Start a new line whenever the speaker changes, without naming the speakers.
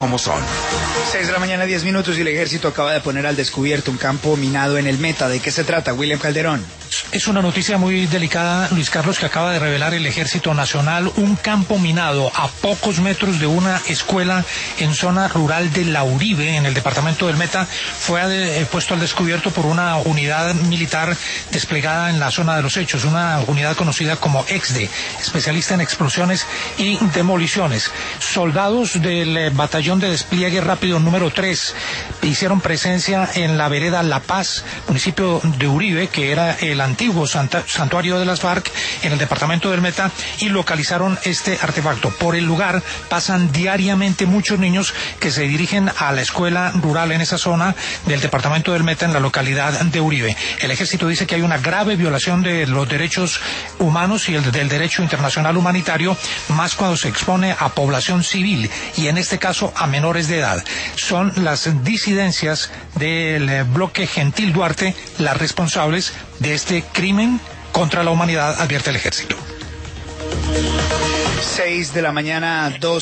como son.
6 de la mañana, 10 minutos, y el ejército acaba de poner al descubierto un campo minado en el Meta. ¿De qué se trata, William Calderón?
Es una noticia muy delicada, Luis Carlos, que acaba de revelar el Ejército Nacional. Un campo minado a pocos metros de una escuela en zona rural de La Uribe, en el departamento del Meta, fue puesto al descubierto por una unidad militar desplegada en la zona de los hechos, una unidad conocida como EXDE, especialista en explosiones y demoliciones. Soldados del batallón de despliegue rápido número 3 hicieron presencia en la vereda La Paz, municipio de Uribe, que era el antiguo santuario de las FARC en el departamento del Meta, y localizaron este artefacto. Por el lugar pasan diariamente muchos niños que se dirigen a la escuela rural en esa zona del departamento del Meta, en la localidad de Uribe. El ejército dice que hay una grave violación de los derechos humanos y del derecho internacional humanitario, más cuando se expone a población civil y en este caso a menores de edad. Son las disidencias del bloque Gentil Duarte las responsables de este crimen contra la humanidad, advierte el ejército.
6 de la mañana, 2